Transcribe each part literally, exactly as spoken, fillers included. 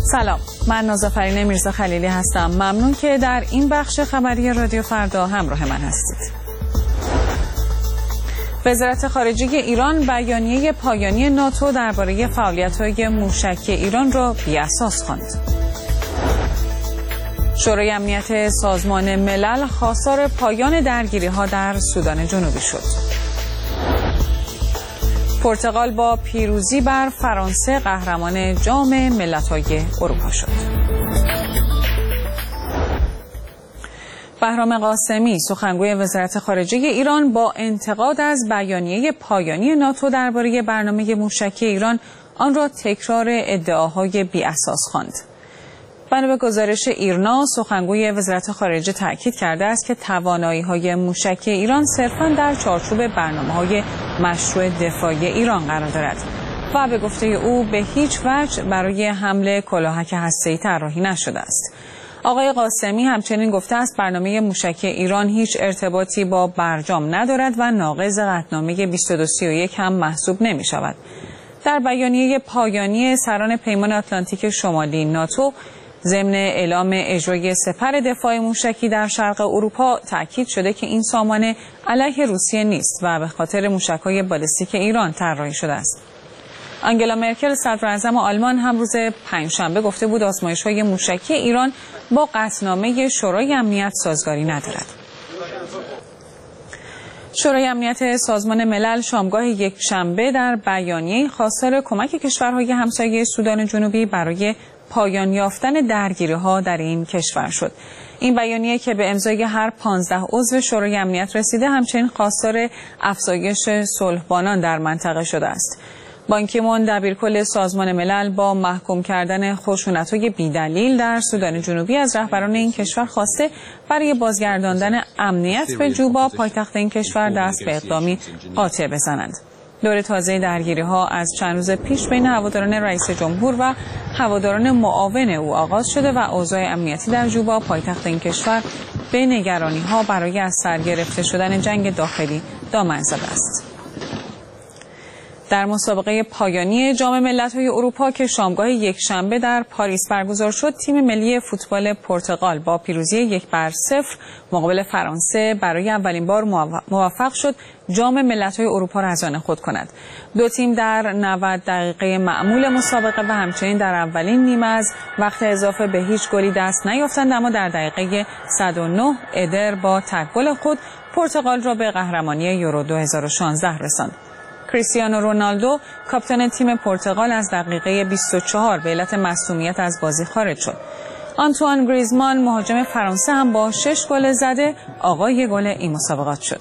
سلام، من نازافرین میرزا خلیلی هستم. ممنون که در این بخش خبری رادیو فردا همراه من هستید. وزارت خارجه ایران بیانیه پایانی ناتو درباره فعالیت‌های موشکی ایران را بی‌اساس خواند. شورای امنیت سازمان ملل خواستار پایان درگیری‌ها در سودان جنوبی شد. پرتغال با پیروزی بر فرانسه قهرمان جام ملت‌های اروپا شد. بهرام قاسمی، سخنگوی وزارت خارجه ایران، با انتقاد از بیانیه پایانی ناتو درباره برنامه موشکی ایران، آن را تکرار ادعاهای بی‌اساس خواند. بنا به گزارش ایرنا، سخنگوی وزارت خارجه تاکید کرده است که توانایی‌های موشکی ایران صرفاً در چارچوب برنامه‌های مشروع دفاعی ایران قرار دارد و به گفته او به هیچ وجه برای حمله کلاهک هسته‌ای طراحی نشده است. آقای قاسمی همچنین گفته است برنامه موشکی ایران هیچ ارتباطی با برجام ندارد و ناقض قطعنامه بیست و دو سی و یک هم محسوب نمی شود. در بیانیه پایانی سران پیمان آتلانتیک شمالی ناتو ضمن اعلام اجرای سپر دفاع موشکی در شرق اروپا تاکید شده که این سامانه علیه روسیه نیست و به خاطر موشک‌های بالستیک ایران طراحی شده است. آنگلا مرکل صدراعظم آلمان هم روز پنجشنبه گفته بود آزمایش‌های موشکی ایران با قطعنامه شورای امنیت سازگاری ندارد. شورای امنیت سازمان ملل شامگاه یک شنبه در بیانیه خواستار کمک کشورهای همسایه سودان جنوبی برای پایان یافتن درگیری‌ها در این کشور شد. این بیانیه که به امضای هر پانزده عضو شورای امنیت رسیده همچنین خواستار افزایش صلح‌بانان در منطقه شده است. بان کی مون دبیرکل سازمان ملل با محکوم کردن خشونت‌های بی‌دلیل در سودان جنوبی از رهبران این کشور خواسته برای بازگرداندن امنیت به جوبا پایتخت این کشور دست به اقدامی قاطع بزنند. دور تازه درگیری‌ها از چند روز پیش بین هواداران رئیس جمهور و هواداران معاون او آغاز شده و اوضاع امنیتی در جوبا پایتخت این کشور به نگرانی‌ها برای از سر گرفته شدن جنگ داخلی دامن زده است. در مسابقه پایانی جام ملت‌های اروپا که شامگاه یک شنبه در پاریس برگزار شد، تیم ملی فوتبال پرتغال با پیروزی یک بر صفر مقابل فرانسه برای اولین بار موفق شد جام ملت‌های اروپا را از آن خود کند. دو تیم در نود دقیقه معمول مسابقه و همچنین در اولین نیمه از وقت اضافه به هیچ گلی دست نیافتند، اما در دقیقه صد و نه ادر با تک گل خود پرتغال را به قهرمانی یورو دو هزار و شانزده رساند. کریستیانو رونالدو کاپیتان تیم پرتغال از دقیقه بیست و چهار به علت مصونیت از بازی خارج شد. آنتوان گریزمان مهاجم فرانسه هم با شش گل زده آقای گل این مسابقات شد.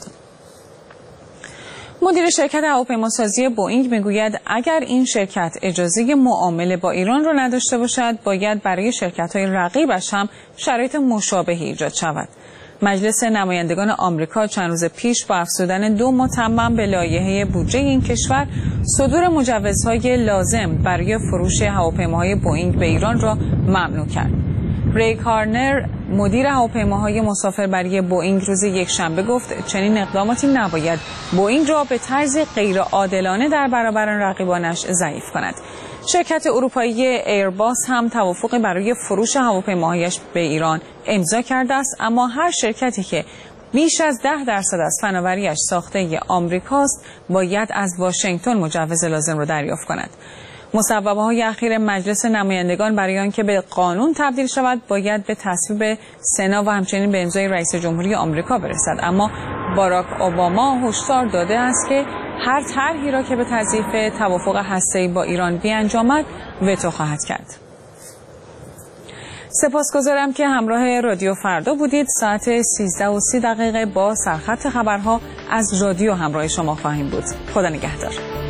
مدیر شرکت هواپیماسازی بوئینگ میگوید اگر این شرکت اجازه معامله با ایران را نداشته باشد، باید برای شرکت‌های رقیبش هم شرایط مشابهی ایجاد شود. مجلس نمایندگان آمریکا چند روز پیش با افزودن دو متمم به لایحه بودجه این کشور صدور مجوزهای لازم برای فروش هواپیماهای بوئینگ به ایران را ممنوع کرد. ری کارنر مدیر هواپیماهای مسافربری بوئینگ روز یکشنبه گفت چنین اقداماتی نباید بوئینگ را به طرز غیرعادلانه در برابر رقیبانش ضعیف کند. شرکت اروپایی ایرباس هم توافقی برای فروش هواپیماهایش به ایران امضا کرده است، اما هر شرکتی که بیش از ده درصد از فناوریش ساخته آمریکاست باید از واشنگتن مجوز لازم را دریافت کند. مصوبه‌های اخیر مجلس نمایندگان برای آنکه به قانون تبدیل شود باید به تصویب سنا و همچنین به امضای رئیس جمهوری آمریکا برسد، اما باراک اوباما هشدار داده است که هر طرحی را که به تضعیف توافق هسته‌ای با ایران بیانجامد وتو خواهد کرد. سپاسگزارم که همراه رادیو فردا بودید. ساعت سیزده و سی دقیقه با سرخط خبرها از رادیو همراه شما خواهیم بود. خدا نگهدار.